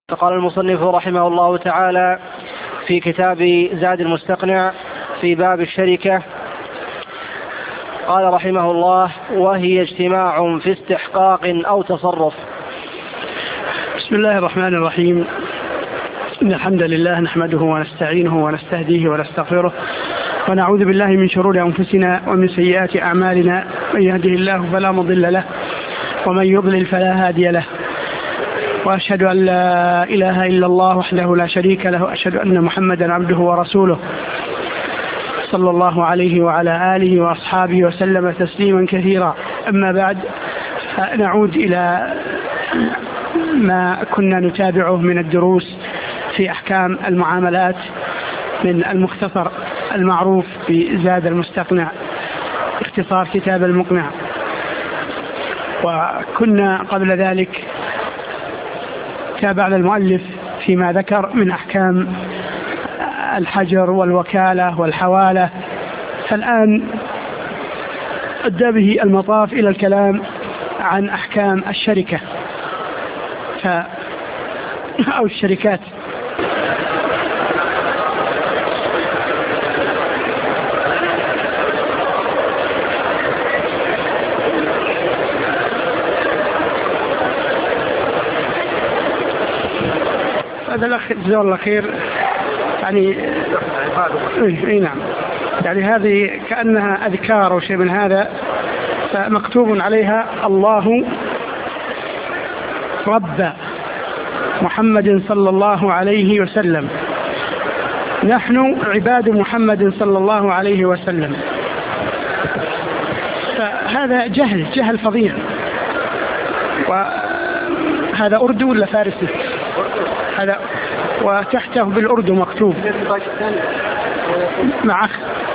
قال المصنف رحمه الله تعالى في كتاب زاد المستقنع في باب الشركة، قال رحمه الله: وهي اجتماع في استحقاق أو تصرف. بسم الله الرحمن الرحيم. إن الحمد لله نحمده ونستعينه ونستهديه ونستغفره، ونعوذ بالله من شرور أنفسنا ومن سيئات أعمالنا. من يهده الله فلا مضل له، ومن يضلل فلا هادي له. وأشهد أن لا إله إلا الله وحده لا شريك له، وأشهد أن محمدا عبده ورسوله صلى الله عليه وعلى آله وأصحابه وسلم تسليما كثيرا. أما بعد، نعود إلى ما كنا نتابعه من الدروس في أحكام المعاملات من المختصر المعروف بزاد المستقنع، اختصار كتاب المقنع. وكنا قبل ذلك تابعنا المؤلف فيما ذكر من أحكام الحجر والوكالة والحوالة، فالآن أدى به المطاف إلى الكلام عن أحكام الشركة أو الشركات. هذا الأخ جزاه الله خير، يعني نعم، يعني هذه كأنها أذكار أو شيء من هذا، فمكتوب عليها: الله رب محمد صلى الله عليه وسلم، نحن عباد محمد صلى الله عليه وسلم. فهذا جهل فظيع. وهذا أردو ولا فارسي؟ هذا، وتحته بالأردو مكتوب مع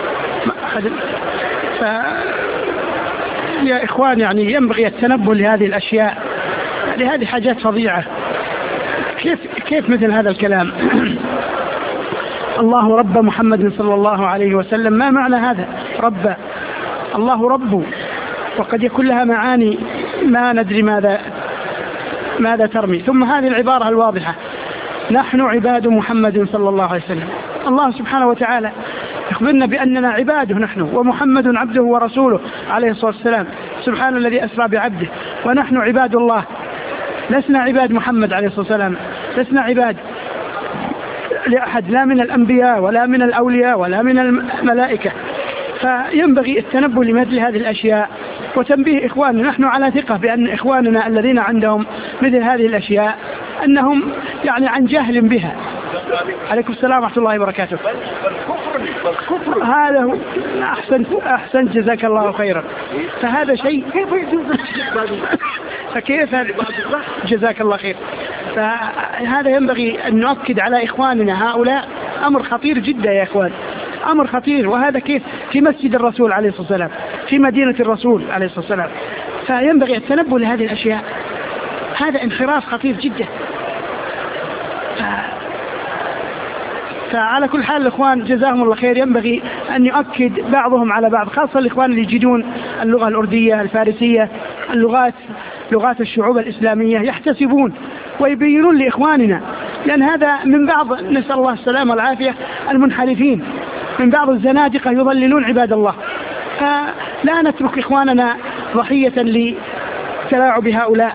يا إخوان، يعني ينبغي التنبه لهذه الأشياء، لهذه حاجات فظيعة. كيف مثل هذا الكلام؟ الله رب محمد صلى الله عليه وسلم، ما معنى هذا؟ رب، الله رب، وقد يكون لها معاني ما ندري ماذا ترمي. ثم هذه العبارة الواضحة: نحن عباد محمد صلى الله عليه وسلم. الله سبحانه وتعالى يخبرنا بأننا عباده نحن، ومحمد عبده ورسوله عليه الصلاة والسلام. سبحان الذي أسرى بعبده. ونحن عباد الله، لسنا عباد محمد عليه الصلاة والسلام، لسنا عباد لأحد، لا من الأنبياء ولا من الأولياء ولا من الملائكة. فينبغي التنبه لمثل هذه الأشياء وتنبيه إخواننا. نحن على ثقة بأن إخواننا الذين عندهم مثل هذه الأشياء أنهم يعني عن جهل بها. عليكم السلام ورحمة الله وبركاته. هذا هو. أحسن جزاك الله خيرا. فهذا شيء فكيف جزاك الله خير. فهذا ينبغي أن نؤكد على إخواننا هؤلاء. أمر خطير جدا يا إخوان، أمر خطير. وهذا كيف في مسجد الرسول عليه الصلاة والسلام، في مدينة الرسول عليه الصلاة والسلام. فينبغي التنبه لهذه الأشياء. هذا انحراف خطير جدا. فعلى كل حال الإخوان جزاهم الله خير، ينبغي أن يؤكد بعضهم على بعض، خاصة الإخوان اللي يجدون اللغة الأردية الفارسية، لغات الشعوب الإسلامية، يحتسبون ويبينون لإخواننا، لأن هذا من بعض، نسأل الله السلامة والعافية، المنحرفين، من بعض الزنادقة يضللون عباد الله. فلا نترك إخواننا ضحية لتلاعب هؤلاء.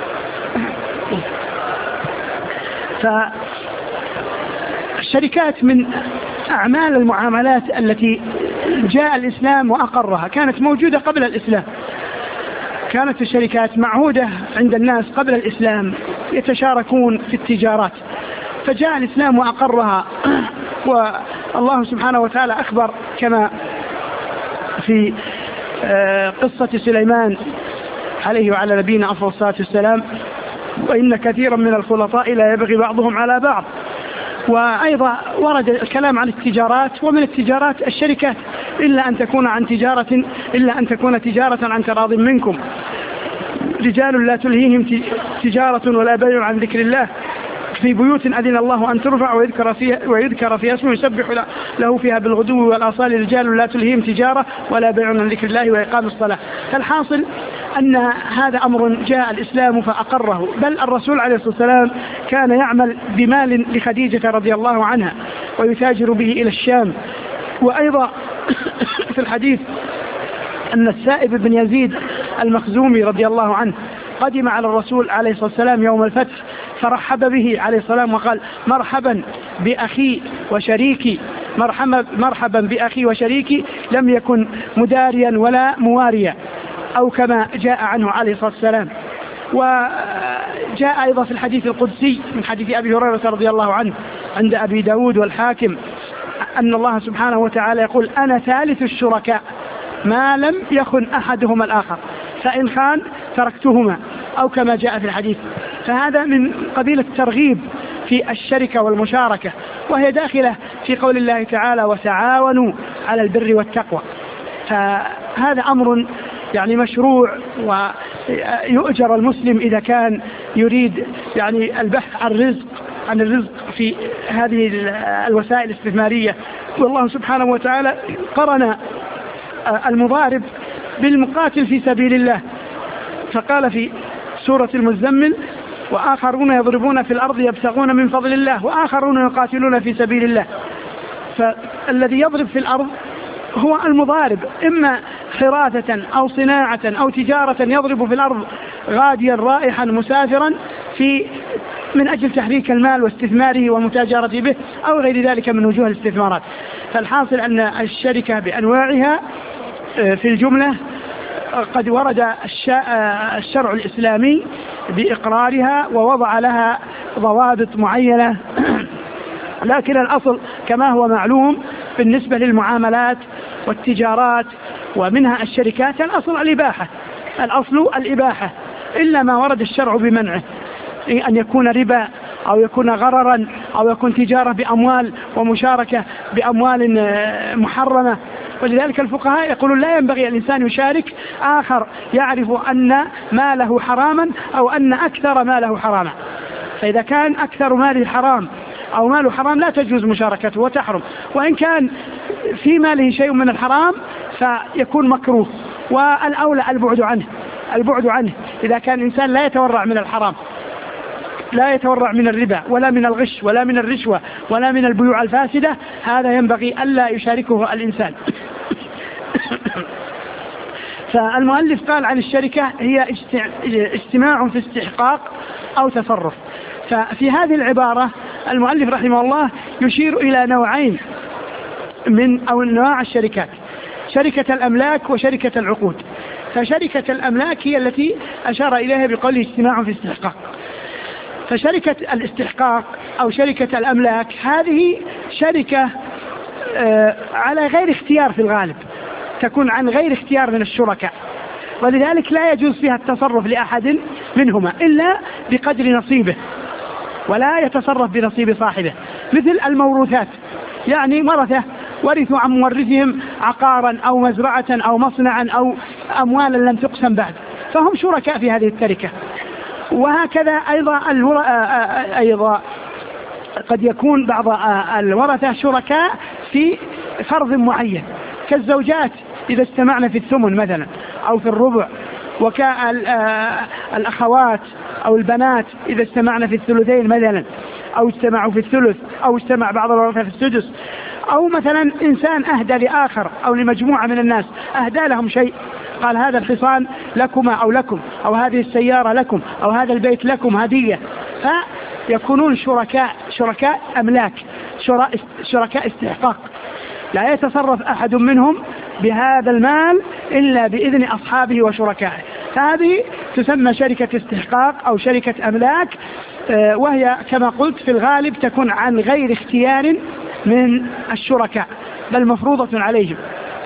فالشركات من أعمال المعاملات التي جاء الإسلام وأقرها، كانت موجودة قبل الإسلام. كانت الشركات معهودة عند الناس قبل الإسلام، يتشاركون في التجارات، فجاء الإسلام وأقرها. والله سبحانه وتعالى أخبر كما في قصة سليمان عليه وعلى نبينا أفضل الصلاة والسلام: وإن كثيرا من الخلطاء لا يبغي بعضهم على بعض. وأيضا ورد الكلام عن التجارات، ومن التجارات الشركات، إلا أن تكون تجارة عن تراض منكم، رجال لا تلهيهم تجارة ولا بيع عن ذكر الله، في بيوت أذن الله أن ترفع ويذكر فيها اسمه يسبح له فيها بالغدو والآصال، رجال لا تلهيهم تجارة ولا بيع عن ذكر الله وإقام الصلاة. فالحاصل أن هذا أمر جاء الإسلام فأقره، بل الرسول عليه الصلاة والسلام كان يعمل بمال لخديجة رضي الله عنها ويتاجر به إلى الشام. وأيضا في الحديث أن السائب بن يزيد المخزومي رضي الله عنه قدم على الرسول عليه الصلاة والسلام يوم الفتح فرحب به عليه السلام وقال: مرحبا بأخي وشريكي، مرحبا بأخي وشريكي، لم يكن مداريا ولا مواريا، أو كما جاء عنه عليه الصلاة والسلام. وجاء أيضا في الحديث القدسي من حديث أبي هريرة رضي الله عنه عند أبي داود والحاكم أن الله سبحانه وتعالى يقول: أنا ثالث الشركاء ما لم يخن أحدهما الآخر، فإن خان تركتهما، أو كما جاء في الحديث. فهذا من قبيل الترغيب في الشركة والمشاركة، وهي داخلة في قول الله تعالى: وتعاونوا على البر والتقوى. فهذا أمر يعني مشروع، ويؤجر المسلم إذا كان يريد يعني البحث عن الرزق في هذه الوسائل الاستثمارية. والله سبحانه وتعالى قرن المضارب بالمقاتل في سبيل الله، فقال في سورة المزمل: وآخرون يضربون في الأرض يبتغون من فضل الله وآخرون يقاتلون في سبيل الله. فالذي يضرب في الأرض هو المضارب، إما حراثة أو صناعة أو تجارة، يضرب في الأرض غاديا رائحا مسافرا من أجل تحريك المال واستثماره والمتاجرة به، أو غير ذلك من وجوه الاستثمارات. فالحاصل أن الشركة بأنواعها في الجملة قد ورد الشرع الإسلامي بإقرارها ووضع لها ضوابط معينة، لكن الأصل كما هو معلوم بالنسبة للمعاملات والتجارات ومنها الشركات الأصل الإباحة، إلا ما ورد الشرع بمنعه، أن يكون ربا أو يكون غررا أو يكون تجارة بأموال ومشاركة بأموال محرمة. ولذلك الفقهاء يقولون: لا ينبغي الإنسان يشارك آخر يعرف أن ماله حراما أو أن أكثر ماله حراما. فإذا كان أكثر ماله حرام أو ماله حرام لا تجوز مشاركته وتحرم، وإن كان في ماله شيء من الحرام فيكون مكروه، والأولى البعد عنه إذا كان الإنسان لا يتورع من الحرام، لا يتورع من الربا ولا من الغش ولا من الرشوة ولا من البيوع الفاسدة، هذا ينبغي ألا يشاركه الإنسان. فالمؤلف قال عن الشركة: هي اجتماع في استحقاق أو تصرف. ففي هذه العبارة المؤلف رحمه الله يشير إلى نوعين من أنواع الشركات: شركة الأملاك وشركة العقود. فشركة الأملاك هي التي أشار إليها بقوله اجتماع في استحقاق. فشركة الاستحقاق أو شركة الأملاك هذه شركة على غير اختيار، في الغالب تكون عن غير اختيار من الشركاء، ولذلك لا يجوز فيها التصرف لأحد منهما إلا بقدر نصيبه، ولا يتصرف بنصيب صاحبه. مثل الموروثات، يعني ورثة ورثوا عن مورثهم عقارا أو مزرعة أو مصنعا أو أموالا لم تقسم بعد، فهم شركاء في هذه التركة. وهكذا أيضا قد يكون بعض الورثة شركاء في فرض معين، كالزوجات إذا استمعنا في الثمن مثلا أو في الربع، وكالأخوات أو البنات إذا استمعنا في الثلثين مثلا، أو اجتمعوا في الثلث، أو اجتمع بعض الورثة في السدس، أو مثلا إنسان أهدى لآخر أو لمجموعة من الناس أهدى لهم شيء، قال: هذا الحصان لكما أو لكم، أو هذه السيارة لكم، أو هذا البيت لكم هدية، فيكونون شركاء أملاك، شركاء استحقاق، لا يتصرف أحد منهم بهذا المال إلا بإذن أصحابه وشركائه. فهذه تسمى شركة استحقاق أو شركة أملاك، وهي كما قلت في الغالب تكون عن غير اختيار من الشركاء بل مفروضة عليهم.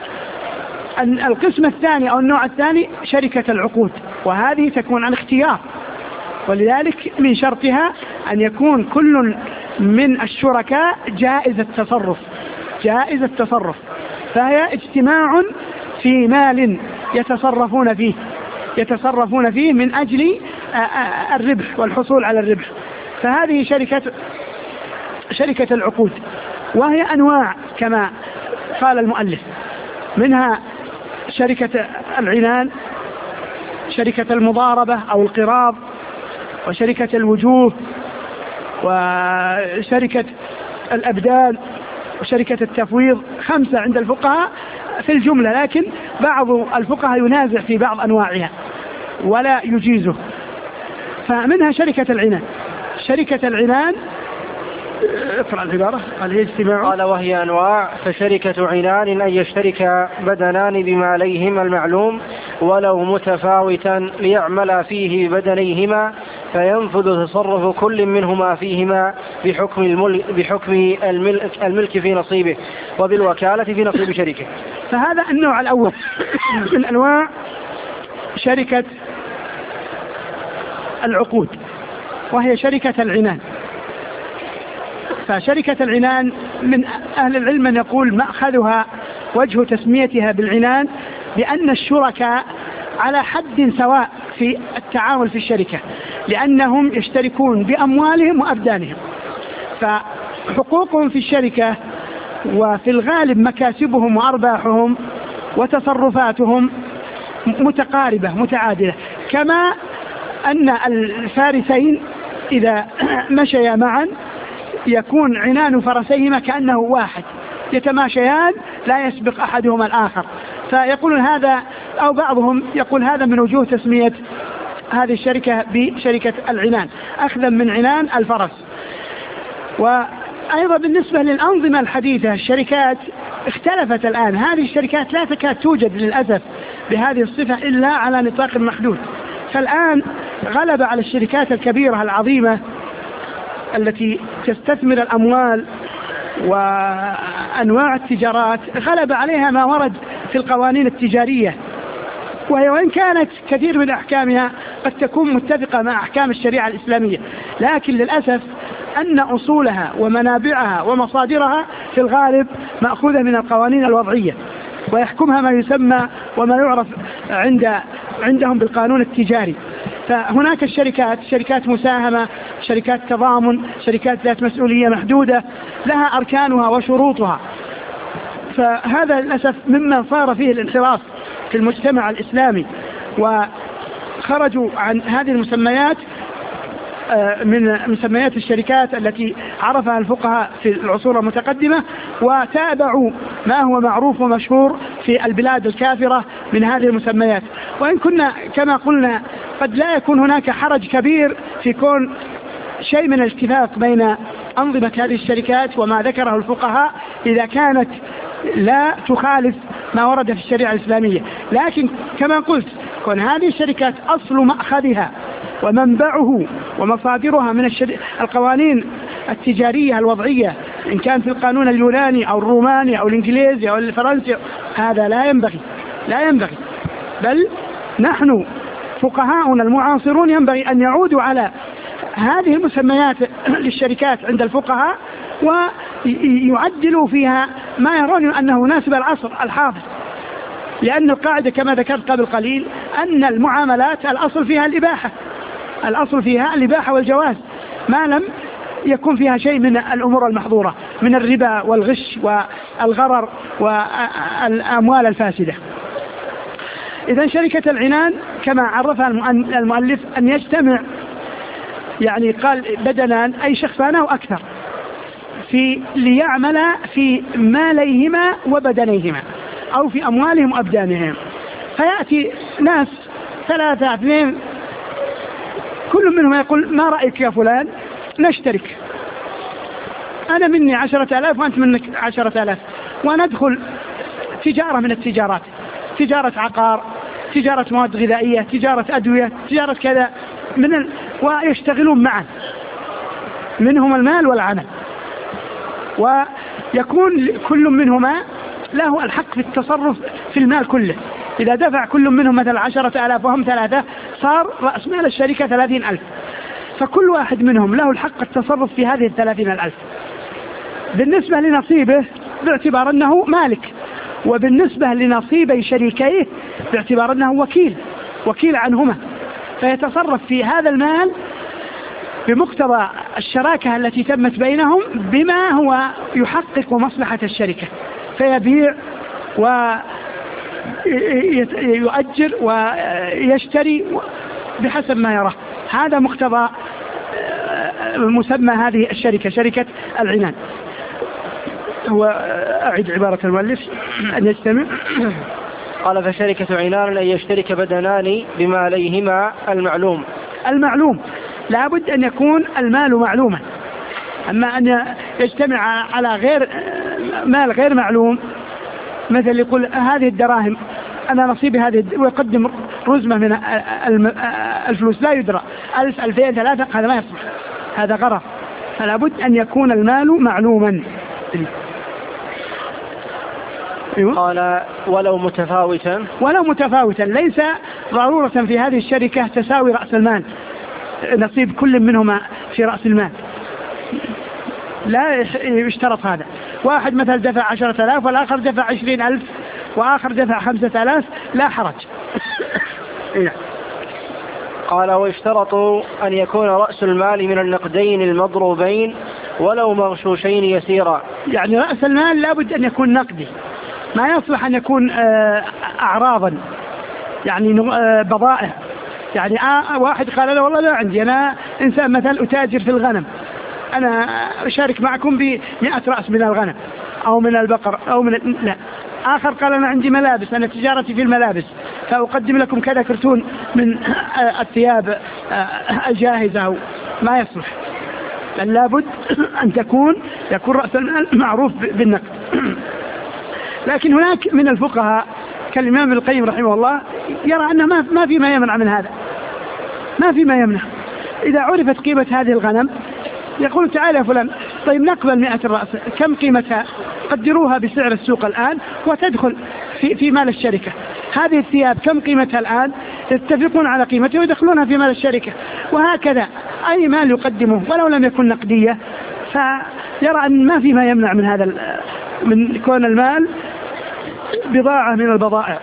القسم الثاني أو النوع الثاني شركة العقود، وهذه تكون عن اختيار، ولذلك من شرطها أن يكون كل من الشركاء جائز التصرف، فهي اجتماع في مال يتصرفون فيه من أجل الربح والحصول على الربح. فهذه شركة العقود، وهي أنواع كما قال المؤلف، منها شركة العنان شركة المضاربة أو القراض، وشركة الوجوه، وشركة الأبدان، وشركة التفويض. 5 عند الفقهاء في الجملة، لكن بعض الفقهاء ينازع في بعض أنواعها ولا يجيزه. فمنها شركة العنان. شركة العنان، اقرأ العبارة. قال وهي أنواع: فشركة عنان أن يشترك بدنان بماليهما المعلوم ولو متفاوتا ليعمل فيه بدنيهما، فينفذ تصرف كل منهما فيهما بحكم الملك في نصيبه وبالوكالة في نصيب شريكه. فهذا النوع الأول من أنواع شركة العقود، وهي شركة العنان. فشركة العنان من أهل العلم من يقول مأخذها وجه تسميتها بالعنان بأن الشركاء على حد سواء في التعامل في الشركة، لأنهم يشتركون بأموالهم وأبدانهم، فحقوقهم في الشركة وفي الغالب مكاسبهم وأرباحهم وتصرفاتهم متقاربة متعادلة، كما أن الفارسين إذا مشيا معا يكون عنان فرسيهما كأنه واحد، يتماشيان لا يسبق أحدهما الآخر. فيقولون هذا، أو بعضهم يقول هذا من وجوه تسمية هذه الشركة بشركة العنان، أخذا من عنان الفرس. وأيضا بالنسبة للأنظمة الحديثة الشركات اختلفت الآن. هذه الشركات لا تكاد توجد للأسف بهذه الصفة إلا على نطاق محدود. فالآن غلب على الشركات الكبيرة العظيمة التي تستثمر الأموال وأنواع التجارات، غلب عليها ما ورد في القوانين التجارية، وهي وإن كانت كثير من أحكامها قد تكون متفقة مع أحكام الشريعة الإسلامية، لكن للأسف أن أصولها ومنابعها ومصادرها في الغالب مأخوذة من القوانين الوضعية، ويحكمها ما يسمى وما يعرف عندهم بالقانون التجاري. فهناك الشركات، شركات مساهمة، شركات تضامن، شركات ذات مسؤولية محدودة، لها أركانها وشروطها. فهذا للأسف مما صار فيه الانحراف في المجتمع الإسلامي، وخرجوا عن هذه المسميات من مسميات الشركات التي عرفها الفقهاء في العصور المتقدمة، وتابعوا ما هو معروف ومشهور في البلاد الكافرة من هذه المسميات. وإن كنا كما قلنا قد لا يكون هناك حرج كبير في كون شيء من الاتفاق بين أنظمة هذه الشركات وما ذكره الفقهاء إذا كانت لا تخالف ما ورد في الشريعة الإسلامية، لكن كما قلت كون هذه الشركات أصل مأخذها ومنبعه ومصادرها من القوانين التجارية الوضعية، إن كان في القانون اليوناني أو الروماني أو الإنجليزي أو الفرنسي، هذا لا ينبغي. بل نحن فقهاؤنا المعاصرون ينبغي أن يعودوا على هذه المسميات للشركات عند الفقهاء ويعدلوا فيها ما يرون أنه يناسب العصر الحاضر، لأن القاعدة كما ذكرت قبل قليل أن المعاملات الأصل فيها الإباحة والجواز، ما لم يكون فيها شيء من الأمور المحظورة من الربا والغش والغرر والأموال الفاسدة. إذن شركة العنان كما عرفها المؤلف أن يجتمع، يعني قال بدنان أي شخصان أو أكثر، ليعمل في ماليهما وبدنيهما أو في أموالهم وأبدانهم. فيأتي ناس 3 2 كل منهم يقول ما رأيك يا فلان نشترك، أنا مني 10,000 وأنت منك 10,000، وندخل تجارة من التجارات، تجارة عقار، تجارة مواد غذائية، تجارة أدوية، تجارة كذا ويشتغلون معا، منهم المال والعمل، ويكون كل منهما له الحق في التصرف في المال كله. إذا دفع كل منهم مثلا 10,000 وهم 3 صار رأس مال الشركة 30,000، فكل واحد منهم له الحق التصرف في هذه 30,000 بالنسبة لنصيبه باعتبار أنه مالك، وبالنسبة لنصيبي شريكيه باعتبار أنه وكيل عنهما، فيتصرف في هذا المال بمقتضى الشراكة التي تمت بينهم بما هو يحقق مصلحة الشركة، فيبيع يؤجر ويشتري بحسب ما يراه. هذا مقتضى مسمى هذه الشركة، شركة العنان. وأعد عبارة المؤلف أن يجتمع. قال فشركة عنان أن يشترك بدنان بماليهما المعلوم. المعلوم لابد أن يكون المال معلوما، أما أن يجتمع على غير مال غير معلوم، مثل يقول هذه الدراهم أنا نصيبي هذه ويقدم رزمة من الفلوس لا يدرى 1000 2000 3، هذا ما يصلح، هذا غرض. فلا بد أن يكون المال معلوما. قال ولو متفاوتا ليس ضرورة في هذه الشركة تساوي رأس المال، نصيب كل منهما في رأس المال، لا يشترط هذا. واحد مثلا دفع 10,000 والآخر دفع 20,000 وآخر دفع 5,000، لا حرج. قال ويشترط أن يكون رأس المال من النقدين المضروبين ولو مغشوشين يسيرا. يعني رأس المال لابد أن يكون نقدي، ما يصلح أن يكون أعراضا، يعني بضائع. يعني واحد قال له والله لا عندي، أنا إنسان مثلا أتاجر في الغنم، أنا أشارك معكم ب100 رأس من الغنم أو من البقر أو من لا. آخر قال أنا عندي ملابس، أنا تجارتي في الملابس، فأقدم لكم كذا كرتون من الثياب الجاهزة، أو ما يصلح. بل لابد أن يكون رأس المال معروف بالنقد. لكن هناك من الفقهاء كالإمام ابن القيم رحمه الله يرى أنه ما في ما يمنع من هذا، ما في ما يمنع. إذا عرفت قيمة هذه الغنم يقول تعالى يا فلان، طيب نقبل 100 رأس، كم قيمتها؟ قدروها بسعر السوق الآن وتدخل في مال الشركة. هذه الثياب كم قيمتها الآن؟ يتفقون على قيمتها ويدخلونها في مال الشركة. وهكذا أي مال يقدمه ولو لم يكن نقدية، فيرى أن ما في ما يمنع من هذا، من كون المال بضاعة من البضائع.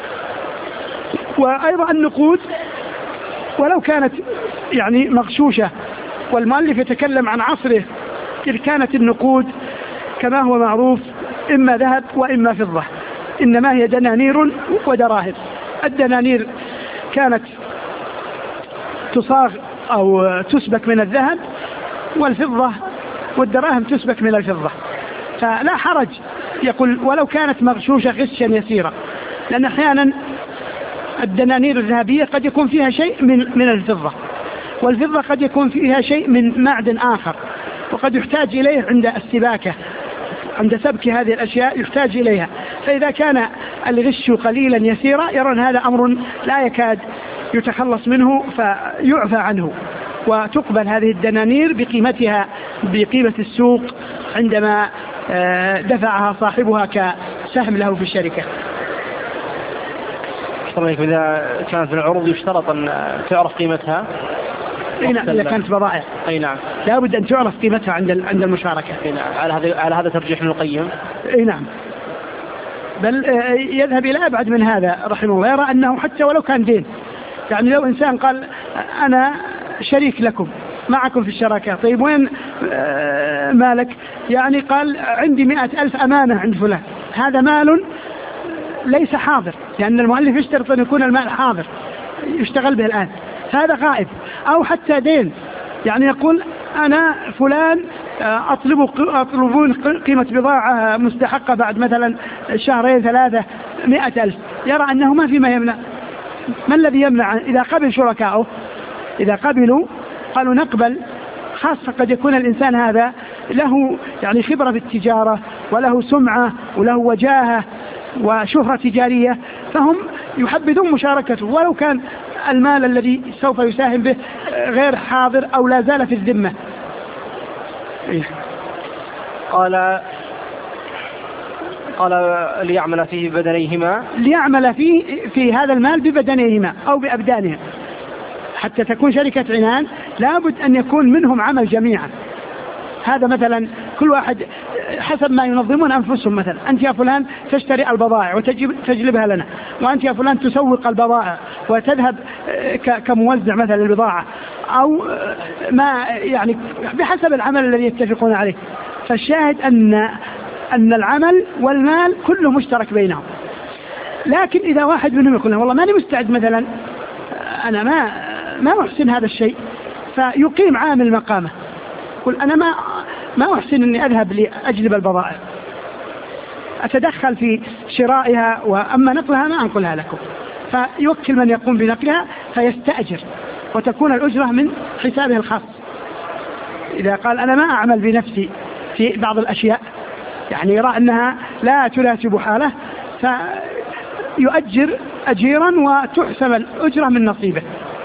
وأيضا النقود ولو كانت يعني مغشوشة، والمؤلف يتكلم عن عصره، إذ كانت النقود كما هو معروف إما ذهب وإما فضة، إنما هي دنانير ودراهم. الدنانير كانت تصاغ أو تسبك من الذهب، والفضة والدراهم تسبك من الفضة. فلا حرج يقول ولو كانت مغشوشة غشا يسيرا، لأن أحيانا الدنانير الذهبية قد يكون فيها شيء من الفضة، والفضة قد يكون فيها شيء من معدن آخر، وقد يحتاج إليه عند السباكة، عند سبك هذه الأشياء يحتاج إليها. فإذا كان الغش قليلا يسيرا يرون هذا أمر لا يكاد يتخلص منه، فيعفى عنه، وتقبل هذه الدنانير بقيمتها، بقيمة السوق عندما دفعها صاحبها كسهم له في الشركة. إذا كانت العروض يشترط أن تعرف قيمتها. أي نعم، إذا كانت بضائع. أي نعم، لابد أن تعرف قيمتها عند المشاركة. أي نعم، على هذا ترجيح ابن القيم. أي نعم، بل يذهب إلى أبعد من هذا رحمه الله، يرى أنه حتى ولو كان دين، يعني لو إنسان قال أنا شريك لكم معكم في الشراكة، طيب وين مالك؟ يعني قال عندي 100,000 أمانة عند فلان، هذا مال ليس حاضر، لأن المؤلف يشترط أن يكون المال حاضر يشتغل به الآن، هذا غائب. أو حتى دين، يعني يقول أنا فلان أطلبون قيمة بضاعة مستحقة بعد مثلا 2 3 100,000، يرى أنه ما في ما يمنع. ما الذي يمنع؟ إذا قبل شركائه، إذا قبلوا قالوا نقبل، خاصة قد يكون الإنسان هذا له يعني خبرة في التجارة وله سمعة وله وجاهة وشهرة تجارية، فهم يحبذون مشاركته ولو كان المال الذي سوف يساهم به غير حاضر أو لا زال في الذمة. قال ليعمل فيه ببدنيهما، ليعمل في هذا المال ببدنيهما أو بأبدانهم. حتى تكون شركة عنان لابد أن يكون منهم عمل جميعا. هذا مثلا كل واحد حسب ما ينظمون أنفسهم، مثلا أنت يا فلان تشتري البضائع وتجلبها لنا، وأنت يا فلان تسوق البضائع وتذهب كموزع مثلا البضاعة، أو ما يعني بحسب العمل الذي يتفقون عليه. فالشاهد أن العمل والمال كله مشترك بينهم. لكن إذا واحد منهم يقول والله ماني مستعد مثلا، أنا ما أحسن هذا الشيء، فيقيم عامل مقامه، يقول أنا ما أحسن أني أذهب لأجلب البضائع، أتدخل في شرائها، وأما نقلها ما أنقلها لكم، فيوكل من يقوم بنقلها فيستأجر، وتكون الأجرة من حسابه الخاص. إذا قال أنا ما أعمل بنفسي في بعض الأشياء، يعني يرى أنها لا تناسب حاله، فيؤجر أجيرا وتحسب الأجرة من نصيبه.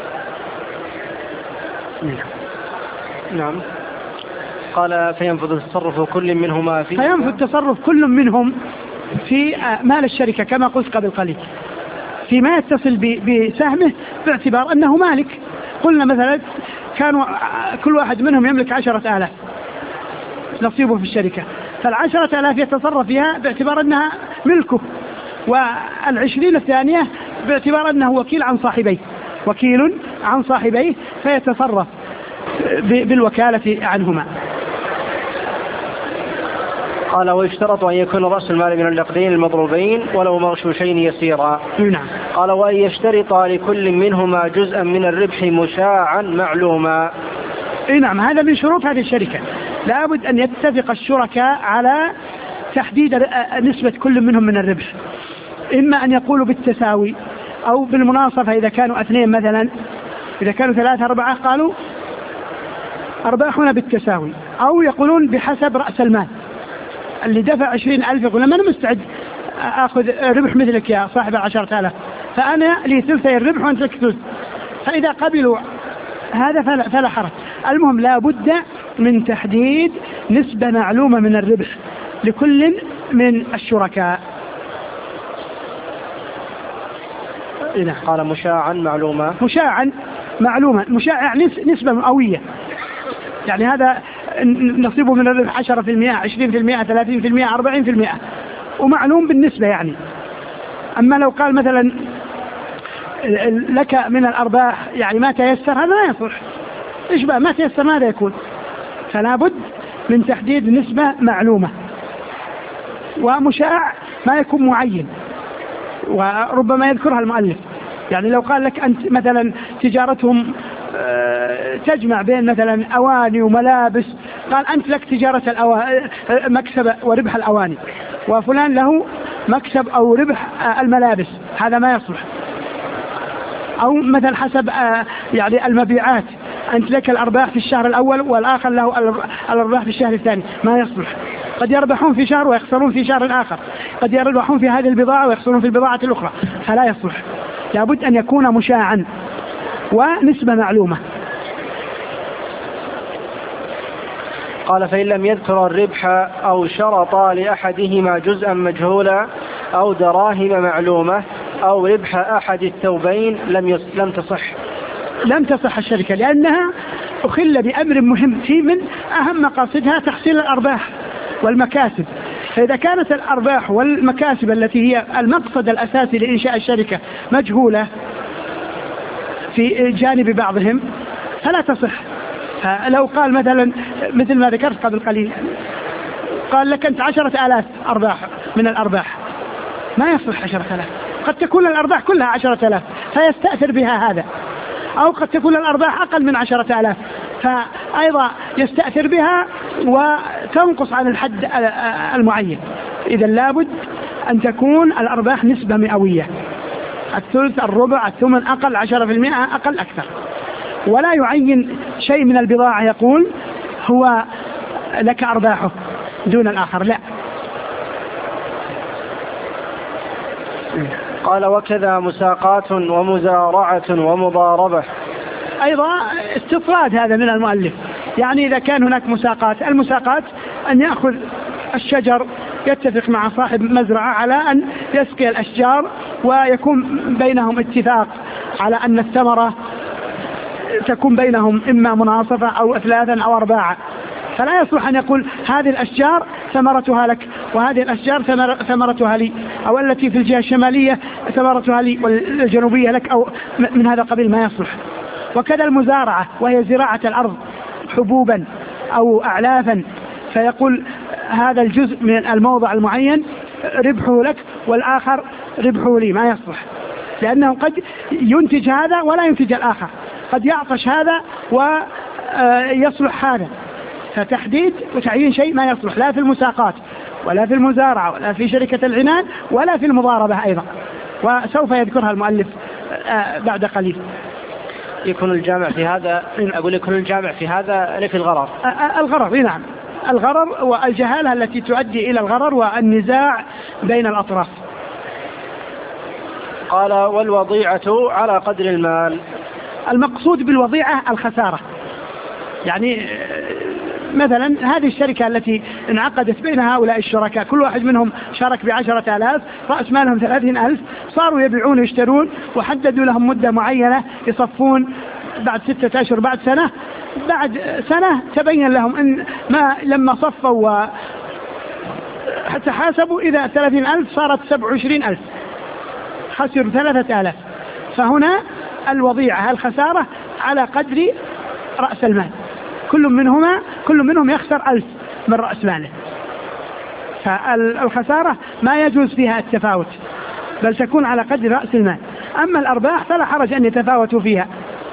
نعم. قال فينفذ تصرف كل منهما فينفذ تصرف كل منهم في مال الشركة كما قلت قبل قليل، فيما يتصل بسهمه باعتبار أنه مالك. قلنا مثلا كانوا كل واحد منهم يملك 10,000 نصيبه في الشركة، فال10,000 يتصرف فيها باعتبار أنها ملكه، وال20 الثانية باعتبار أنه وكيل عن صاحبيه فيتصرف بالوكالة عنهما. قال ويشترط أن يكون رأس المال من النقدين المضروبين ولو مغشوشين يسيرا. نعم. قال وأن يشترط لكل منهما جزءا من الربح مشاعا معلوما. نعم، هذا من شروط هذه الشركة، لابد أن يتفق الشركاء على تحديد نسبة كل منهم من الربح، إما أن يقولوا بالتساوي أو بالمناصفة إذا كانوا 2 مثلا، إذا كانوا 3 4 قالوا أرباحنا بالتساوي، أو يقولون بحسب رأس المال. اللي دفع 20,000 يقول أنا مستعد أخذ ربح مثلك يا صاحب 10,000، فأنا لي ثلثي الربح وأنت لك ثلث. فإذا قبلوا هذا فلا حرج. المهم لا بد من تحديد نسبة معلومة من الربح لكل من الشركاء. قال مشاعا معلومة، مشاع نسبة مئوية، يعني هذا نصيبه من الربح 10%، 20%، 30%، 40%، ومعلوم بالنسبة يعني. أما لو قال مثلا لك من الأرباح يعني ما تيسر، هذا لا يصح. إيش بقى ما تيسر ماذا يكون؟ فلا بد من تحديد نسبة معلومة. ومشاع ما يكون معين، وربما يذكرها المؤلف، يعني لو قال لك أنت مثلا تجارتهم تجمع بين مثلا أواني وملابس، قال أنت لك تجارة مكسب وربح الأواني، وفلان له مكسب أو ربح الملابس، هذا ما يصلح. أو مثلا حسب يعني المبيعات، أنت لك الأرباح في الشهر الأول والآخر له الأرباح في الشهر الثاني، ما يصلح. قد يربحون في شهر ويخسرون في شهر آخر، قد يربحون في هذه البضاعة ويخسرون في البضاعة الأخرى، فلا يصلح. لابد أن يكون مشاعا ونسبة معلومة. قال فإن لم يذكر الربح أو شرط لأحدهما جزءا مجهولا أو دراهم معلومة أو ربح أحد الثوبين لم تصح الشركة، لأنها أخل بأمر مهم في من أهم مقاصدها تحصيل الأرباح والمكاسب. فإذا كانت الأرباح والمكاسب التي هي المقصد الأساسي لإنشاء الشركة مجهولة في جانب بعضهم فلا تصح. لو قال مثلا مثل ما ذكرت قبل قليل، قال لك أنت 10,000 أرباح من الأرباح، ما يصلح 10,000، قد تكون الأرباح كلها 10,000 فيستأثر بها هذا، أو قد تكون الأرباح أقل من 10,000 فأيضا يستأثر بها وتنقص عن الحد المعين. إذا لابد أن تكون الأرباح نسبة مئوية، الثلث، الربع، الثمن، أقل 10%، أقل أكثر. ولا يعين شيء من البضاعة يقول هو لك أرباحه دون الآخر، لا. قال وكذا مساقات ومزارعة ومضاربة. أيضا استطراد هذا من المؤلف، يعني إذا كان هناك مساقات، المساقات أن يأخذ الشجر يتفق مع صاحب مزرعة على أن يسقي الأشجار، ويكون بينهم اتفاق على أن الثمرة تكون بينهم إما مناصفة أو 3 أو 4. فلا يصلح أن يقول هذه الأشجار ثمرتها لك وهذه الأشجار ثمرتها لي، أو التي في الجهة الشمالية ثمرتها لي والجنوبية لك، أو من هذا القبيل، ما يصلح. وكذا المزارعة وهي زراعة الأرض حبوبا أو أعلافا، فيقول هذا الجزء من الموضع المعين ربحه لك والآخر ربحه لي ما يصلح، لأنه قد ينتج هذا ولا ينتج الآخر، قد يعطش هذا ويصلح هذا. فتحديد وتعيين شيء ما يصلح لا في المساقات ولا في المزارعة ولا في شركة العنان ولا في المضاربة أيضا، وسوف يذكرها المؤلف بعد قليل. يكون الجامع في هذا، أقول يكون الجامع في هذا في الغرر. الغرر نعم، الغرر والجهالة التي تؤدي إلى الغرر والنزاع بين الأطراف. قال والوضيعة على قدر المال. المقصود بالوضيعة الخسارة، يعني مثلا هذه الشركة التي انعقدت بين هؤلاء الشركاء كل واحد منهم شارك ب10,000، رأس مالهم 30,000، صاروا يبيعون ويشترون وحددوا لهم مدة معينة يصفون بعد 6 أشهر بعد سنة. بعد سنة تبين لهم أن ما لما صفوا حتى حاسبوا إذا 30,000 صارت 27,000، خسروا 3,000. فهنا الوضيعة الخسارة على قدر رأس المال، كل منهم يخسر 1000 من رأس ماله. فالخسارة ما يجوز فيها التفاوت، بل تكون على قدر رأس المال. أما الأرباح فلا حرج أن يتفاوتوا فيها.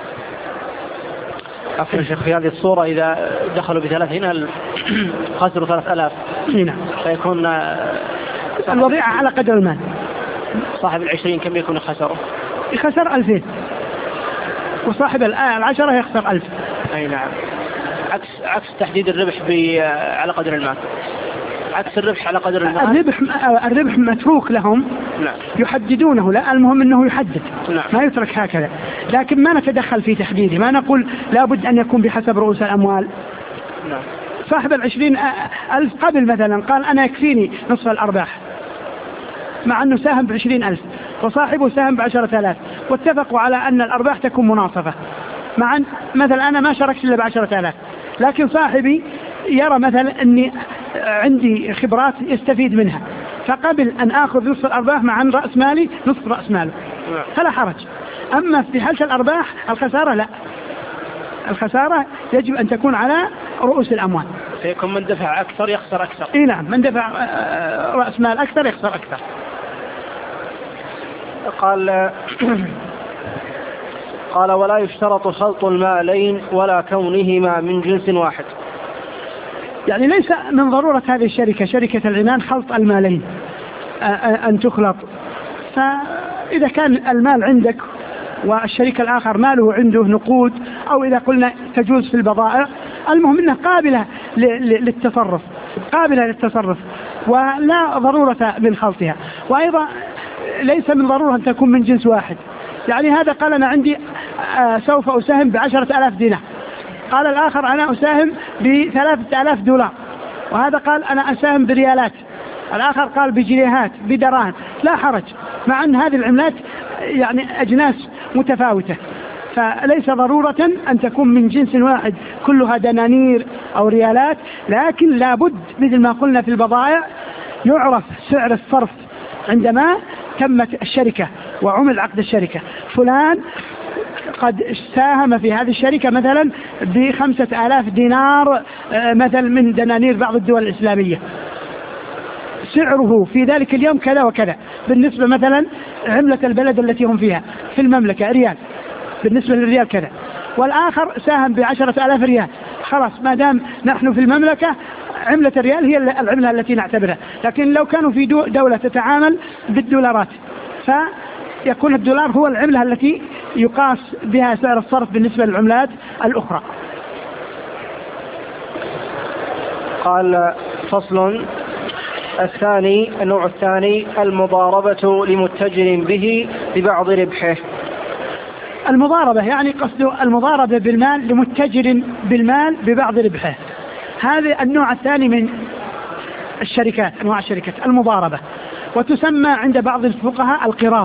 عفوا شيخ، في هذه الصورة إذا دخلوا ب30,000 خسروا 3000 فيكون الوضيعة على قدر المال. صاحب 20 كم يكون خسره؟ يخسر 2000، وصاحب 10 يخسر 1000. أي نعم، عكس تحديد الربح على قدر المال، عكس الربح على قدر المال. الربح متروك لهم. نعم. يحددونه، لا المهم أنه يحدد. نعم. ما يترك هكذا، لكن ما نتدخل في تحديده، ما نقول لابد أن يكون بحسب رؤوس الأموال. نعم. صاحب 20,000 قبل مثلا قال أنا يكفيني نصف الأرباح، مع أنه ساهم ب20,000 وصاحبه ساهم ب10,000، واتفقوا على أن الأرباح تكون مناصفة. مع أن مثلا أنا ما شاركت إلا ب10,000، لكن صاحبي يرى مثلا أني عندي خبرات يستفيد منها، فقبل أن أخذ نصف الأرباح مع أن رأس مالي نصف رأس ماله، فلا حرج. أما في حالة الأرباح الخسارة لا، الخسارة يجب أن تكون على رؤوس الأموال. فيكون من دفع أكثر يخسر أكثر. إيه نعم، من دفع رأس مال أكثر يخسر أكثر. قال ولا يشترط خلط المالين ولا كونهما من جنس واحد. يعني ليس من ضرورة هذه الشركة، شركة العنان، خلط المالين أن تخلط. فإذا كان المال عندك والشريك الآخر ماله عنده نقود، أو إذا قلنا تجوز في البضائع، المهم أنها قابلة للتصرف ولا ضرورة من خلطها. وأيضا ليس من ضرورة أن تكون من جنس واحد. يعني هذا قال أنا عندي سوف أساهم ب10,000 دينار، قال الآخر أنا أساهم ب3,000 $، وهذا قال أنا أساهم بريالات، الآخر قال بجنيهات بدراهم، لا حرج، مع أن هذه العملات يعني أجناس متفاوتة. فليس ضرورة أن تكون من جنس واحد كلها دنانير أو ريالات، لكن لابد مثل ما قلنا في البضائع يعرف سعر الصرف عندما تمت الشركة وعمل عقد الشركة. فلان قد ساهم في هذه الشركة مثلا ب5,000 دينار مثلا من دنانير بعض الدول الإسلامية، سعره في ذلك اليوم كذا وكذا، بالنسبة مثلا عملة البلد التي هم فيها في المملكة ريال، بالنسبة للريال كذا، والآخر ساهم ب10,000 ريال. خلاص ما دام نحن في المملكة عملة الريال هي العملة التي نعتبرها، لكن لو كانوا في دولة تتعامل بالدولارات فيكون الدولار هو العملة التي يقاس بها سعر الصرف بالنسبة للعملات الأخرى. قال فصل الثاني، النوع الثاني المضاربة لمتجر به ببعض ربحه. المضاربة يعني قصد المضاربة بالمال لمتجر بالمال ببعض ربحه، هذا النوع الثاني من الشركات، أنواع الشركات المضاربة، وتسمى عند بعض الفقهاء القراض.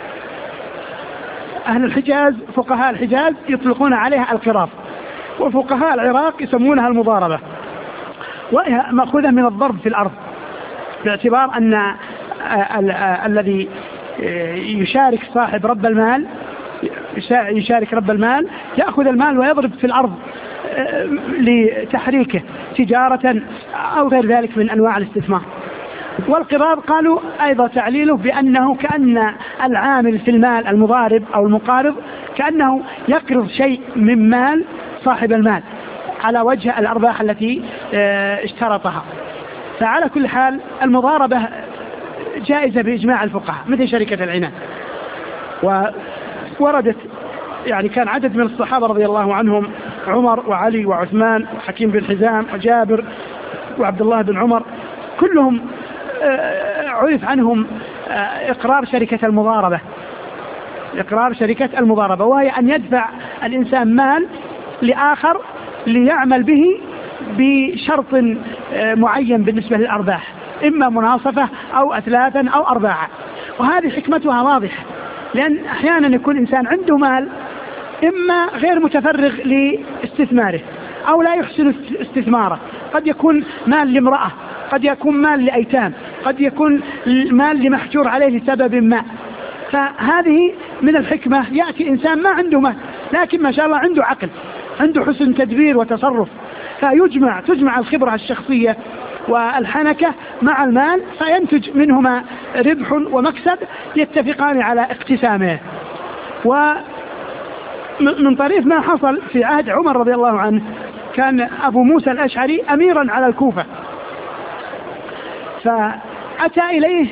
أهل الحجاز فقهاء الحجاز يطلقون عليها القراض، وفقهاء العراق يسمونها المضاربة، وهي مأخوذة من الضرب في الأرض، باعتبار أن الذي يشارك صاحب رب المال يشارك رب المال يأخذ المال ويضرب في الأرض لتحريكه تجارة أو غير ذلك من أنواع الاستثمار. والقراض قالوا أيضا تعليله بأنه كأن العامل في المال المضارب أو المقارض كأنه يقرض شيء من مال صاحب المال على وجه الأرباح التي اشترطها. فعلى كل حال المضاربة جائزة بإجماع الفقهاء مثل شركة العنان. ووردت يعني كان عدد من الصحابة رضي الله عنهم عمر وعلي وعثمان وحكيم بن حزام وجابر وعبد الله بن عمر كلهم عرف عنهم إقرار شركة المضاربة. إقرار شركة المضاربة وهي أن يدفع الإنسان مال لآخر ليعمل به بشرط معين بالنسبة للأرباح، إما مناصفة أو أثلاثا أو أرباعا. وهذه حكمتها واضحة، لأن أحيانا يكون إنسان عنده مال إما غير متفرغ لاستثماره أو لا يحسن استثماره، قد يكون مال لامرأة، قد يكون مال لأيتام، قد يكون مال لمحجور عليه لسبب ما. فهذه من الحكمة، يأتي إنسان ما عنده مال لكن ما شاء الله عنده عقل، عنده حسن تدبير وتصرف، تجمع الخبرة الشخصية والحنكة مع المال فينتج منهما ربح ومكسب يتفقان على اقتسامه. ومن طريف ما حصل في عهد عمر رضي الله عنه، كان أبو موسى الأشعري أميرا على الكوفة، فأتى إليه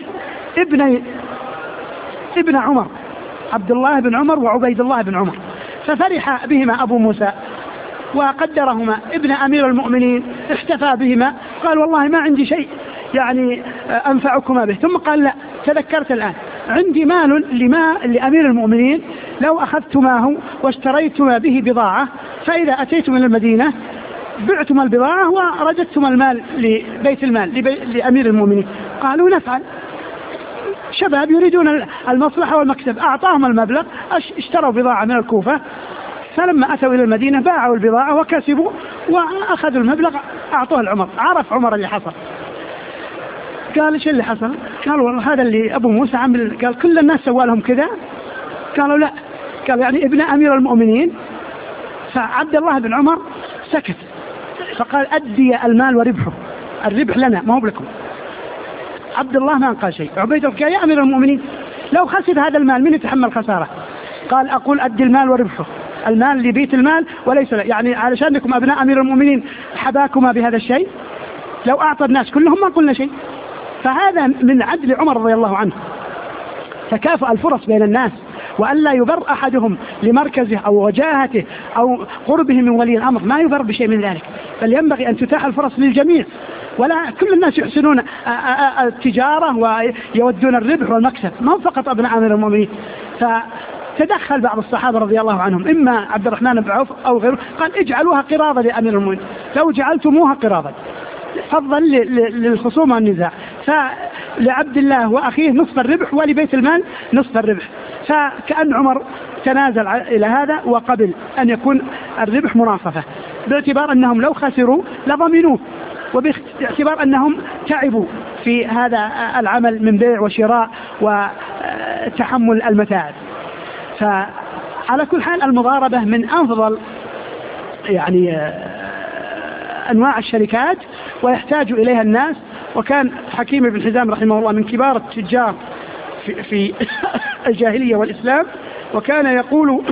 ابن عمر عبد الله بن عمر وعبيد الله بن عمر، ففرح بهما أبو موسى وقدرهما ابن أمير المؤمنين، احتفى بهما، قال والله ما عندي شيء يعني أنفعكما به. ثم قال لا، تذكرت الآن عندي مال لأمير المؤمنين، لو أخذتماه واشتريتما به بضاعة، فإذا أتيتم إلى المدينة بعتم البضاعة ورددتم المال لبيت المال لأمير المؤمنين. قالوا نفعل، شباب يريدون المصلحة والمكسب. أعطاهم المبلغ، اشتروا بضاعة من الكوفة، فلما أتوا إلى المدينة باعوا البضاعة وكسبوا وأخذوا المبلغ أعطوه العمر. عرف عمر اللي حصل، قال إيش اللي حصل؟ قالوا والله هذا اللي أبو موسى عمل. قال كل الناس سوى لهم كذا؟ قالوا لا. قال يعني ابن أمير المؤمنين. فعبد الله بن عمر سكت، فقال أدي المال وربحه، الربح لنا ما هو لكم. عبد الله ما قال شيء. عبيد الله قال يا أمير المؤمنين لو خسر هذا المال من يتحمل خسارة؟ قال أقول أدي المال وربحه، المال لبيت المال وليس له، يعني علشانكم أبناء أمير المؤمنين حباكما بهذا الشيء، لو أعطى الناس كلهم ما قلنا شيء. فهذا من عدل عمر رضي الله عنه، تكافؤ الفرص بين الناس، وألا يبر أحدهم لمركزه أو وجاهته أو قربه من ولي الأمر، ما يبر بشيء من ذلك، بل ينبغي أن تتاح الفرص للجميع، ولا كل الناس يحسنون التجارة ويودون الربح والمكسب، ما هو فقط أبناء أمير المؤمنين. فتدخل بعض الصحابة رضي الله عنهم، إما عبد الرحمن بن عوف أو غيره، قال اجعلوها قراضة لأمير المؤمنين، لو جعلتموها قراضة فضلا للخصوم والنزاع، فلعبد الله وأخيه نصف الربح ولبيت المال نصف الربح. فكأن عمر تنازل إلى هذا وقبل أن يكون الربح مناصفة، باعتبار أنهم لو خسروا لضمنوه، وباعتبار أنهم تعبوا في هذا العمل من بيع وشراء وتحمل المتاعب. فعلى كل حال المضاربة من أفضل يعني أنواع الشركات ويحتاج إليها الناس. وكان حكيم بن حزام رحمه الله من كبار التجار في الجاهلية والإسلام، وكان يقول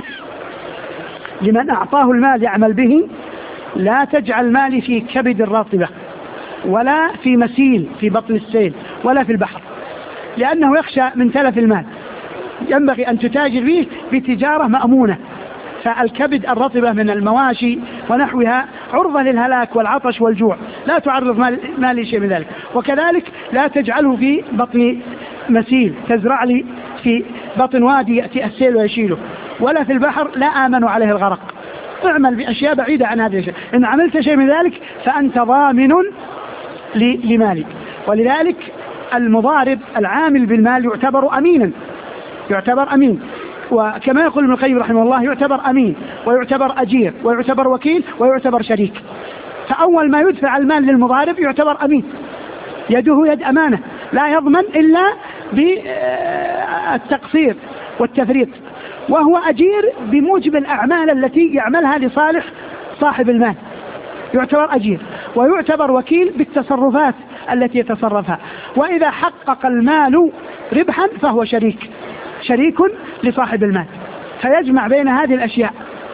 لمن أعطاه المال يعمل به لا تجعل مالي في كبد الرطبة ولا في مسيل في بطن السيل ولا في البحر، لأنه يخشى من تلف المال، ينبغي أن تتاجر به بتجارة مأمونة. فالكبد الرطبة من المواشي ونحوها عرضة للهلاك والعطش والجوع، لا تعرض مالي شيء من ذلك. وكذلك لا تجعله في بطن مسيل، تزرع لي في بطن وادي يأتي السيل ويشيله، ولا في البحر لا آمن عليه الغرق. اعمل بأشياء بعيدة عن هذه الأشياء، إن عملت شيء من ذلك فأنت ضامن لمالك. ولذلك المضارب العامل بالمال يعتبر أمينا، يعتبر أمين، وكما يقول ابن القيم رحمه الله يعتبر أمين ويعتبر أجير ويعتبر وكيل ويعتبر شريك. فأول ما يدفع المال للمضارب يعتبر أمين، يده يد أمانة، لا يضمن إلا بالتقصير والتفريط، وهو أجير بموجب الأعمال التي يعملها لصالح صاحب المال، يعتبر أجير. ويعتبر وكيل بالتصرفات التي يتصرفها. وإذا حقق المال ربحا فهو شريك لصاحب المال، فيجمع بين هذه الأشياء.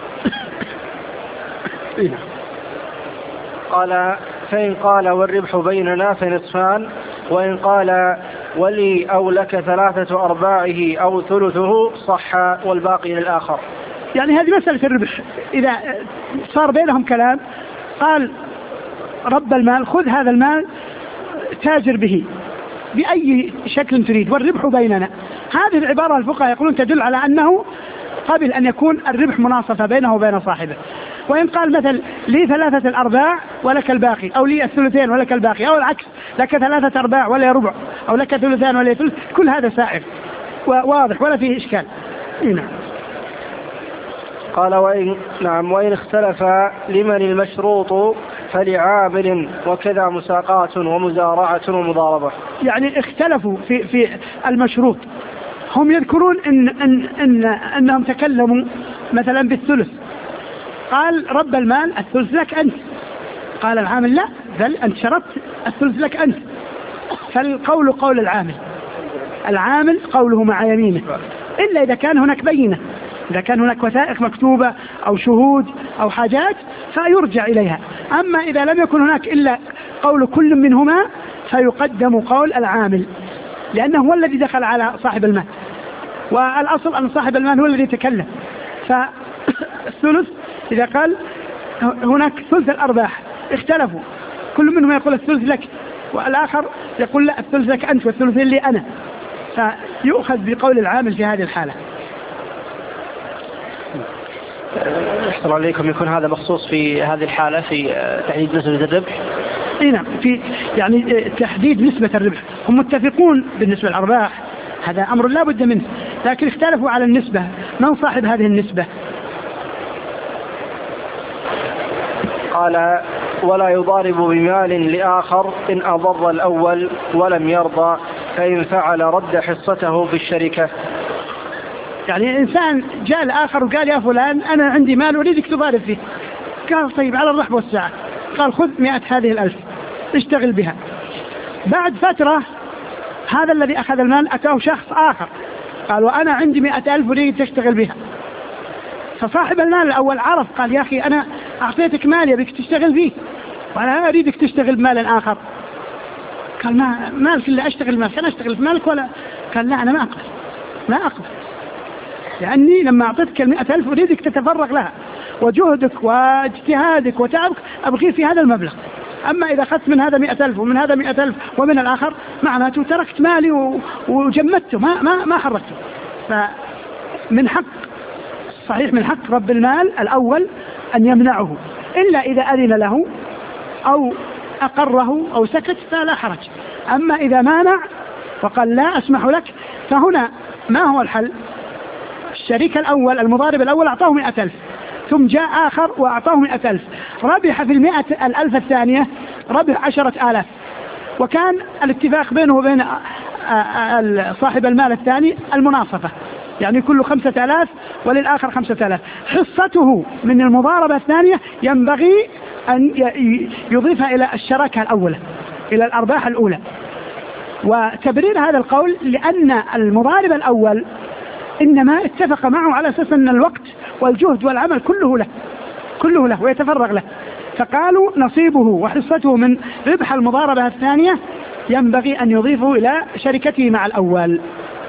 قال فإن قال والربح بيننا فنصفان، وإن قال ولي أو لك 3/4 أو ثلثه صح والباقي للآخر. يعني هذه مسألة الربح، إذا صار بينهم كلام قال رب المال خذ هذا المال تاجر به بأي شكل تريد والربح بيننا، هذه العبارة الفقهاء يقولون تدل على أنه قبل أن يكون الربح مناصفة بينه وبين صاحبه. وإن قال مثل لي 3/4 ولك الباقي، أو لي 2/3 ولك الباقي، أو العكس لك 3/4 ولا ربع، أو لك 2/3 ولا ثلث، كل هذا سائغ وواضح ولا فيه إشكال. نعم. قال وإن اختلف لمن المشروط فلعامل، وكذا مساقات ومزارعة ومضاربة. يعني اختلفوا في المشروط. هم يذكرون أنهم تكلموا مثلا بالثلث، قال رب المال الثلث لك أنت، قال العامل لا بل أنت شرطت الثلث لك أنت، فالقول قول العامل قوله مع يمينه، إلا إذا كان هناك بينة، إذا كان هناك وثائق مكتوبة أو شهود أو حاجات فيرجع إليها. أما إذا لم يكن هناك إلا قول كل منهما فيقدم قول العامل، لأنه هو الذي دخل على صاحب المال، والأصل أن صاحب المال هو الذي يتكلم. فالثلث إذا قال هناك ثلث الأرباح اختلفوا، كل منهم يقول الثلث لك والآخر يقول لا الثلث لك أنت والثلث لي أنا، فيؤخذ بقول العامل في هذه الحالة. أحسن عليكم. يكون هذا مخصوص في هذه الحالة في تحديد نسبة الربح؟ نعم، في يعني تحديد نسبة الربح. هم متفقون بالنسبة للأرباح، هذا أمر لا بد منه، لكن اختلفوا على النسبة، من صاحب هذه النسبة. قال ولا يضارب بمال لآخر إن أضر الأول ولم يرضى، فإن فعل رد حصته في الشركة. يعني إنسان جاء الآخر وقال يا فلان أنا عندي مال أريدك تضارب فيه، قال طيب على الرحب والسعة، قال خذ 100 هذه الألف اشتغل بها. بعد فترة هذا الذي أخذ المال أتاه شخص آخر قال وأنا عندي 100,000 أريد تشتغل بها، فصاحب المال الأول عرف قال يا أخي أنا أعطيتك مال يبيك تشتغل فيه وأنا أريدك تشتغل بمال آخر، قال ما مالك إلا أشتغل مالك، أنا أشتغل في مالك ولا، قال لا أنا ما أقبل لأني لما أعطيتك 100,000 أريدك تتفرغ لها، وجهدك واجتهادك وتعبك أبغي في هذا المبلغ. أما إذا أخذت من هذا 100,000 ومن هذا 100,000 ومن الآخر معناته تركت مالي وجمدته ما حركته. فمن حق صحيح من حق رب المال الأول أن يمنعه، إلا إذا أذن له أو أقره أو سكت فلا حرج. أما إذا مانع وقال لا أسمح لك، فهنا ما هو الحل؟ الشريك الأول المضارب الأول أعطاه 100,000 ثم جاء آخر وأعطاه 100,000، ربح في 100,000 الثانية ربح 10,000، وكان الاتفاق بينه وبين صاحب المال الثاني المناصفة، يعني كل 5,000 وللآخر 5,000. حصته من المضاربة الثانية ينبغي أن يضيفها إلى الشراكة الأولى، إلى الأرباح الأولى. وتبرير هذا القول لأن المضارب الأول إنما اتفق معه على أساس أن الوقت والجهد والعمل كله له ويتفرغ له، فقالوا نصيبه وحصته من ربح المضاربة الثانية ينبغي أن يضيفه إلى شركته مع الأول.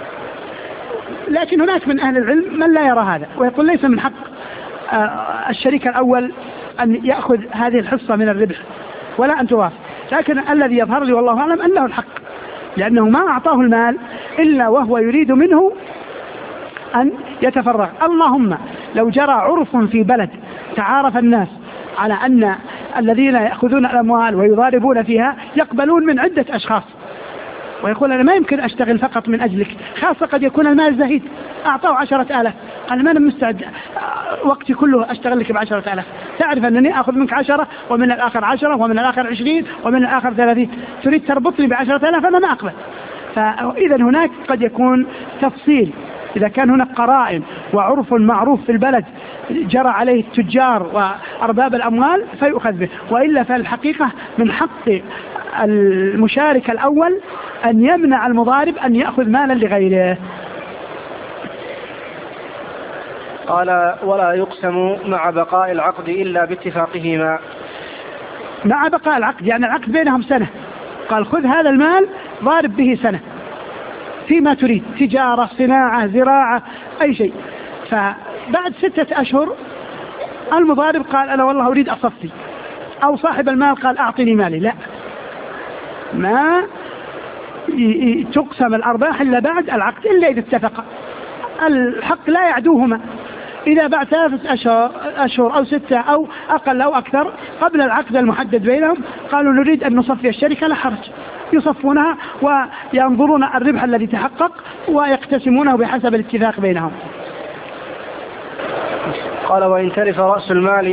لكن هناك من أهل العلم من لا يرى هذا ويقول ليس من حق الشريك الأول أن يأخذ هذه الحصة من الربح ولا أن توافق، لكن الذي يظهر لي والله أعلم أنه الحق، لأنه ما أعطاه المال إلا وهو يريد منه أن يتفرغ. اللهم لو جرى عرف في بلد تعارف الناس على أن الذين يأخذون الأموال ويضاربون فيها يقبلون من عدة أشخاص، ويقول أنا ما يمكن أشتغل فقط من أجلك، خاصة قد يكون المال زهيد، أعطاه 10,000 أنا ما أنا مستعد وقتي كله أشتغل لك ب10,000، تعرف أنني أخذ منك 10 ومن الآخر 10 ومن الآخر 20 ومن الآخر 30، تريد تربطني ب10,000 أنا ما أقبل. فإذا هناك قد يكون تفصيل، إذا كان هناك قرائن وعرف معروف في البلد جرى عليه التجار وأرباب الأموال فيؤخذ به، وإلا فالحقيقة من حق المشارك الأول أن يمنع المضارب أن يأخذ مالا لغيره. قال ولا يقسم مع بقاء العقد إلا باتفاقهما. مع بقاء العقد يعني العقد بينهم سنة، قال خذ هذا المال ضارب به سنة فيما تريد، تجارة، صناعة، زراعة، أي شيء. فبعد 6 أشهر المضارب قال أنا والله أريد أصفي، أو صاحب المال قال أعطني مالي، لا، ما تقسم الأرباح إلا بعد العقد إلا إذا اتفق. الحق لا يعدوهما، إذا بعد 3 أشهر أو 6 أو أقل أو أكثر قبل العقد المحدد بينهم قالوا نريد أن نصفي الشركة، لا حرج، يصفونها وينظرون الربح الذي تحقق ويقتسمونه بحسب الاتفاق بينهم. قال وإن تلف رأس المال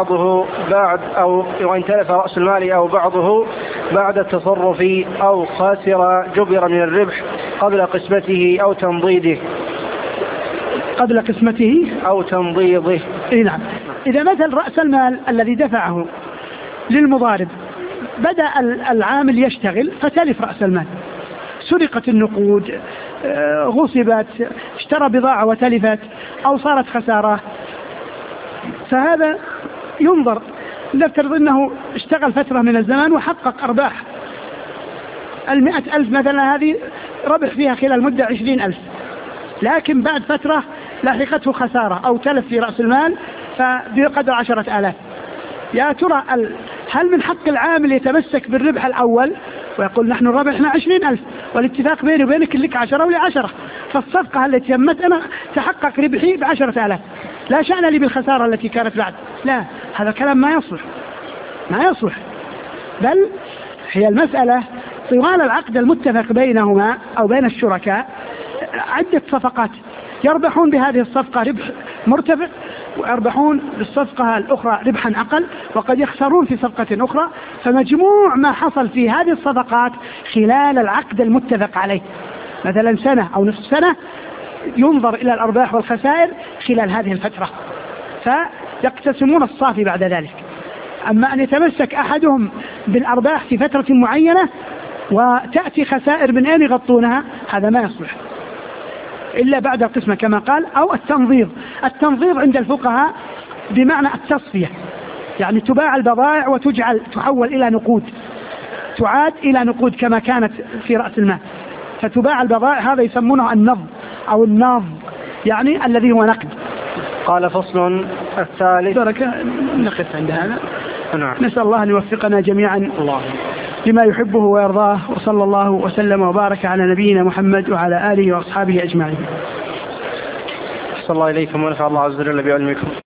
أو بعضه بعد التصرف أو خاسر جبر من الربح قبل قسمته أو تمضيضه. قبل قسمته أو تمضيضه. نعم. إذا مثل رأس المال الذي دفعه للمضارب بدأ العامل يشتغل فتلف رأس المال، سرقت النقود، غصبت، اشترى بضاعة وتلفت أو صارت خسارة، فهذا ينظر. نفترض أنه اشتغل فترة من الزمان وحقق أرباح 100,000 مثلا، هذه ربح فيها خلال المدة 20,000، لكن بعد فترة لاحقته خسارة أو تلف في رأس المال فبقدر 10,000. يا ترى هل من حق العامل يتمسك بالربح الأول ويقول نحن ربحنا 20,000 والاتفاق بيني وبينك لك 10 ولي 10، فالصفقة التي تمت أنا تحقق ربحي ب10,000، لا شأن لي بالخسارة التي كانت بعد. لا، هذا كلام ما يصلح. بل هي المسألة طوال العقد المتفق بينهما أو بين الشركاء عدة صفقات، يربحون بهذه الصفقة ربح مرتفع ويربحون بالصفقة الأخرى ربحا أقل، وقد يخسرون في صفقة أخرى. فمجموع ما حصل في هذه الصفقات خلال العقد المتفق عليه مثلا سنة أو نصف سنة ينظر إلى الأرباح والخسائر خلال هذه الفترة فيقتسمون الصافي بعد ذلك. أما أن يتمسك أحدهم بالأرباح في فترة معينة وتأتي خسائر من أين يغطونها، هذا ما يصلح إلا بعد القسمة كما قال. أو التنظير عند الفقهاء بمعنى التصفية، يعني تباع البضائع تحول إلى نقود، تعاد إلى نقود كما كانت في رأس المال، فتباع البضائع، هذا يسمونه النظم أو الناظ، يعني الذي هو نقد. قال فصل الثالث. نقف عند هذا. نعم. نسأل الله أن يوفقنا جميعا لما يحبه ويرضاه، وصلى الله وسلم وبارك على نبينا محمد وعلى آله وأصحابه أجمعين. صلى الله إليكم ونفع الله عز وجل بعلمكم.